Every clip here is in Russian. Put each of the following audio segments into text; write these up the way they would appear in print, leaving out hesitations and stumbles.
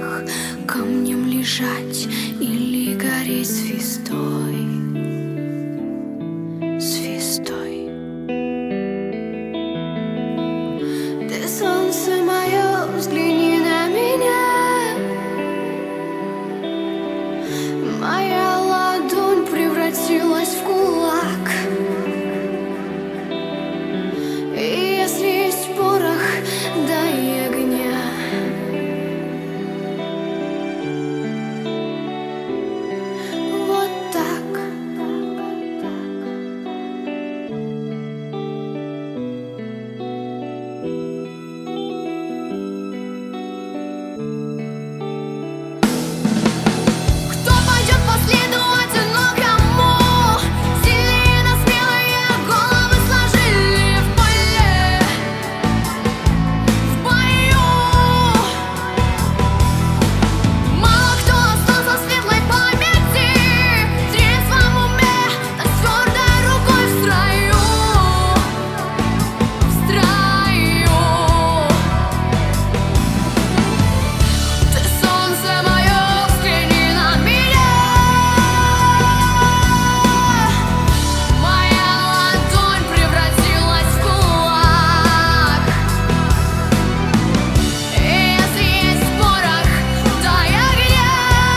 порох, камнем лежать или гореть звездой. Звездой. Ты солнце мое, взгляни на меня. Моя ладонь превратилась в кулак. И если есть порох, дай огня. Вот так. Кто пойдет по следу одинокому? Сильные, но смелые головы сложили в поле, в бою. Мало кто остался в светлой памяти, в трезвом уме, да с твердой рукой в строю, в строю. Ты солнце мое, взгляни на меня. Моя ладонь превратилась в кулак. И если есть порох, дай огня.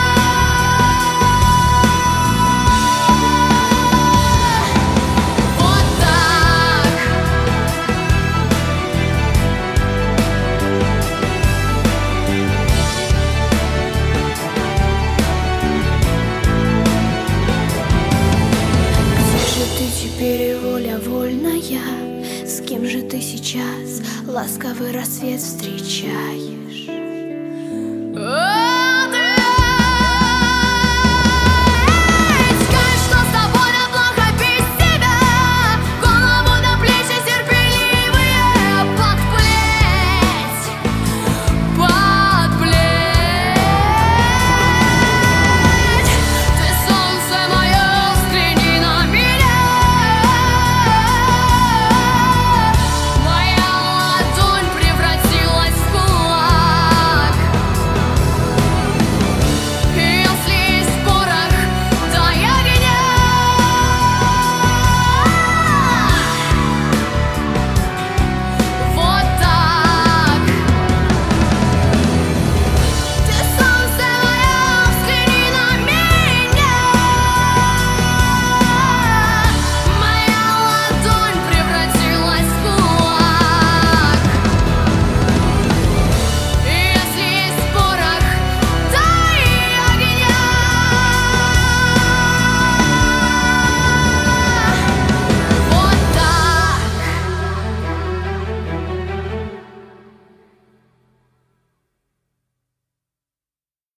Вот так. Где же ты теперь, и воля вольная? С кем же ты сейчас ласковый рассвет встречаешь?